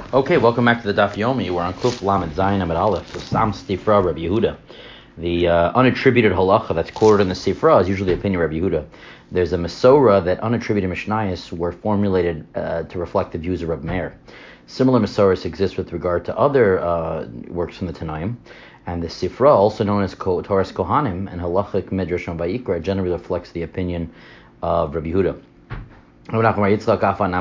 Okay, welcome back to the Daf Yomi. We're on Kuf Lamed Zayin Amid Aleph, the Sam Sifra Rabbi Yehuda. The unattributed halacha that's quoted in the Sifra is usually the opinion of Rabbi Yehuda. There's a Masorah that unattributed Mishnayos were formulated to reflect the views of Rabbi Meir. Similar Masorahs exist with regard to other works from the Tanaim, and the Sifra, also known as Toras Kohanim and Halachic Midrash on Vayikra, generally reflects the opinion of Rabbi Yehuda. We learned in also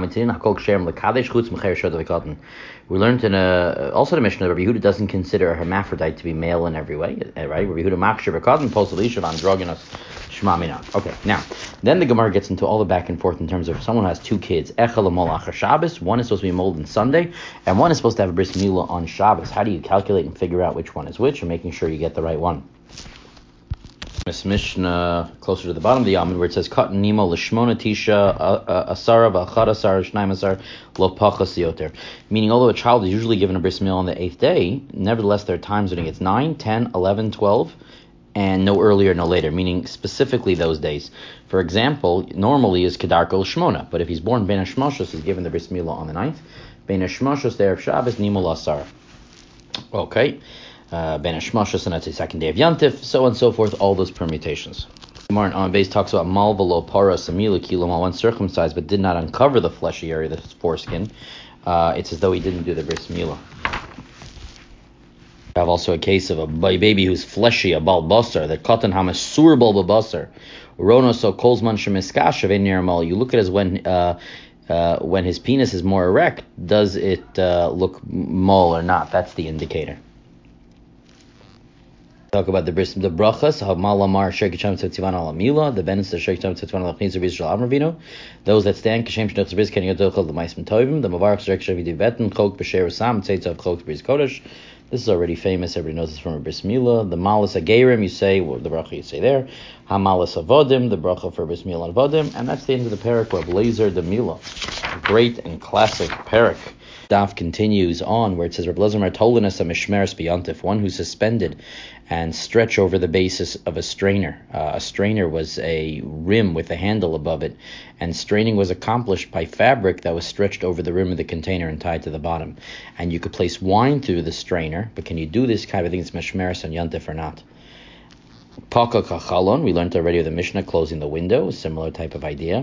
the Mishnah that Rabbi Yehuda doesn't consider a hermaphrodite to be male in every way, right? Rabbi Yehuda makshir b'kadon posel androgynous shma mina. Okay, now then the Gemara gets into all the back and forth in terms of someone who has two kids. Echel amol achar Shabbos. One is supposed to be molded on Sunday, and one is supposed to have a bris milah on Shabbos. How do you calculate and figure out which one is which, and making sure you get the right one? This Mishnah closer to the bottom of the Yamid, where it says Katan Nimo Lishmona Tisha Asara V'Achad Asar Shnaim Asar Lo Pachas Yoter. Meaning, although a child is usually given a bris milah on the 8th day, nevertheless there are times when it gets 9, 10, 11, 12, and no earlier, no later. Meaning specifically those days. For example, normally is Kedarko Lishmona, but if he's born Ben Hashmoshos, he's given the bris milah on the 9th. Ben Hashmoshos there of Shabbos Nimo Asar. Okay. Ben Hashmoshos, and that's the second day of Yantif, so on and so forth, all those permutations. Gemara on base talks about Malvalo Para Samila Kiloma, one circumcised but did not uncover the fleshy area, the foreskin. It's as though he didn't do the bris milah. We have also a case of a baby who's fleshy, a bal basar, that katan hamasur bal basar. Rono so kolzman shemiskash of nirmal. You look at it as when his penis is more erect, does it look mole or not? That's the indicator. Talk about the brachas, Malamar Shekicham Tzitzivan Alamila, the Benis Shekicham Tzitzivan Alachniz Rizal Amravino, those that stand Kashem Shnot Zriz Ken Yodochel the Maisman Tovim, the Mavarach Shekicham Vidu Betten, Chok B'Sher Sam Tzitzav Chok B'Riz Kodesh. This is already famous. Everybody knows this from a bris milah. The malas agerim, you say, well, the bracha you say there. Hamalas avodim, the bracha for bris milah avodim, and that's the end of the parak of Lazer the milah, great and classic parak. Daf continues on where it says, Reb Lezer Martolinas a mishmeres biyantif, one who's suspended and stretch over the basis of a strainer. A strainer was a rim with a handle above it, and straining was accomplished by fabric that was stretched over the rim of the container and tied to the bottom. And you could place wine through the strainer, but can you do this kind of thing? It's mishmeres on yantif or not? Paka kachalon, we learned already with the Mishnah closing the window, a similar type of idea.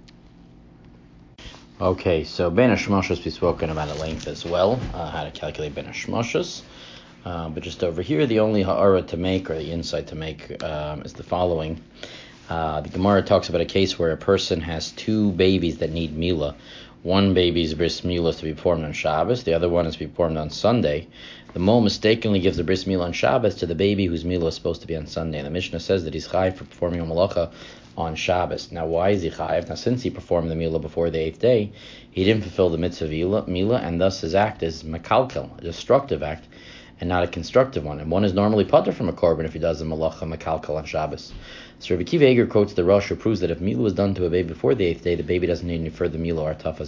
Okay, so Ben Hashmoshos we've spoken about at length as well, how to calculate Ben Hashmoshos. But just over here, the only ha'ara to make, or the insight to make, is the following. The Gemara talks about a case where a person has two babies that need milah. One baby's bris milah is to be performed on Shabbos, the other one is to be performed on Sunday. The mole mistakenly gives the bris milah on Shabbos to the baby whose milah is supposed to be on Sunday. And the Mishnah says that he's chayiv for performing a malacha on Shabbos. Now, why is he chayiv? Now, since he performed the milah before the 8th day, he didn't fulfill the mitzvah milah, and thus his act is mekalkel, a destructive act, and not a constructive one. And one is normally patur from a korban if he does a malacha mekalkel on Shabbos. So Rabbi Kiva Eger quotes the Rosh, who proves that if milah was done to a baby before the 8th day, the baby doesn't need any further milah or tafas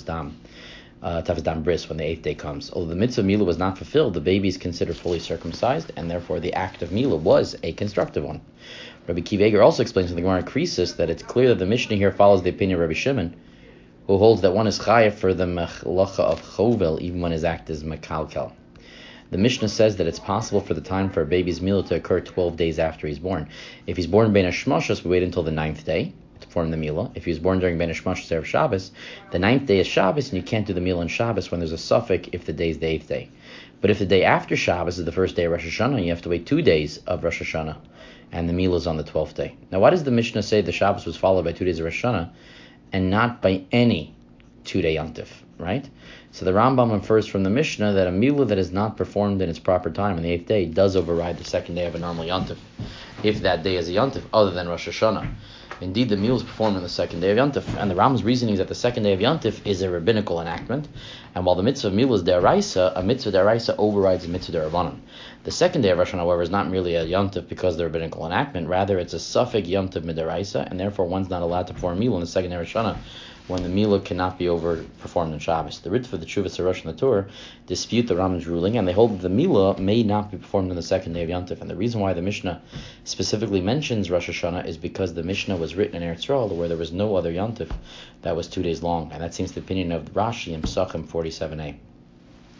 dam bris when the 8th day comes. Although the mitzvah milah was not fulfilled, the baby is considered fully circumcised, and therefore the act of milah was a constructive one. Rabbi Kiva Eger also explains in the Gemara Krisis that it's clear that the Mishnah here follows the opinion of Rabbi Shimon, who holds that one is chayav for the melacha of chovel even when his act is mekalkel. The Mishnah says that it's possible for the time for a baby's milah to occur 12 days after he's born. If he's born Ben Hashmoshos, we wait until the 9th day to perform the milah. If he was born during Ben Hashmoshos Erev Shabbos, the 9th day is Shabbos, and you can't do the milah on Shabbos when there's a suffix if the day is the 8th day. But if the day after Shabbos is the first day of Rosh Hashanah, you have to wait 2 days of Rosh Hashanah, and the milah is on the 12th day. Now, why does the Mishnah say the Shabbos was followed by 2 days of Rosh Hashanah, and not by any 2-day yontif, right? So the Rambam infers from the Mishnah that a milah that is not performed in its proper time on the 8th day does override the second day of a normal yontif, if that day is a yontif other than Rosh Hashanah. Indeed, the milah is performed on the second day of yontif, and the Rambam's reasoning is that the second day of yontif is a rabbinical enactment, and while the mitzvah of milah is deraisa, a mitzvah deraisa overrides a mitzvah derabanan. The second day of Rosh Hashanah, however, is not really a yontif because of the rabbinical enactment, rather it's a suffix yontif midaraisa, and therefore one's not allowed to perform milah on the second day of Rosh Hashanah, when the milah cannot be performed on Shabbos. The Ritva, the Tshuvas Harosh, and the Torah dispute the Rambam's ruling, and they hold that the milah may not be performed on the second day of Yontif. And the reason why the Mishnah specifically mentions Rosh Hashanah is because the Mishnah was written in Eretz Yisrael, where there was no other Yontif that was 2 days long, and that seems the opinion of Rashi in Pesachim 47a.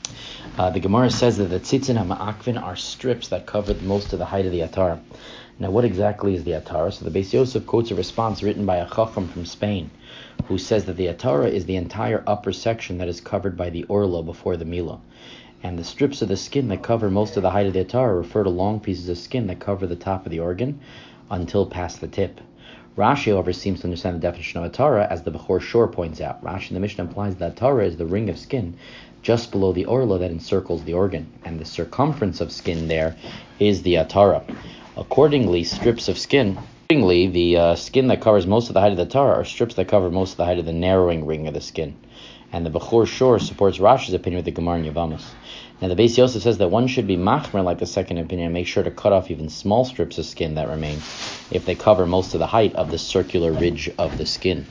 The Gemara says that the tzitzin ha'ma'akvin are strips that cover most of the height of the atara. Now, what exactly is the atara? So the Beis Yosef quotes a response written by a chacham from Spain, who says that the atara is the entire upper section that is covered by the orla before the milah. And the strips of the skin that cover most of the height of the atara refer to long pieces of skin that cover the top of the organ until past the tip. Rashi, however, seems to understand the definition of atara as the Bechor Shor points out. Rashi in the Mishnah implies that atara is the ring of skin just below the orla that encircles the organ, and the circumference of skin there is the atara. Accordingly, strips of skin, the skin that covers most of the height of the atara are strips that cover most of the height of the narrowing ring of the skin. And the Bechor Shor supports Rashi's opinion with the Gemara in Yevamos. Now the Beis Yosef says that one should be machmer like the second opinion and make sure to cut off even small strips of skin that remain if they cover most of the height of the circular ridge of the skin.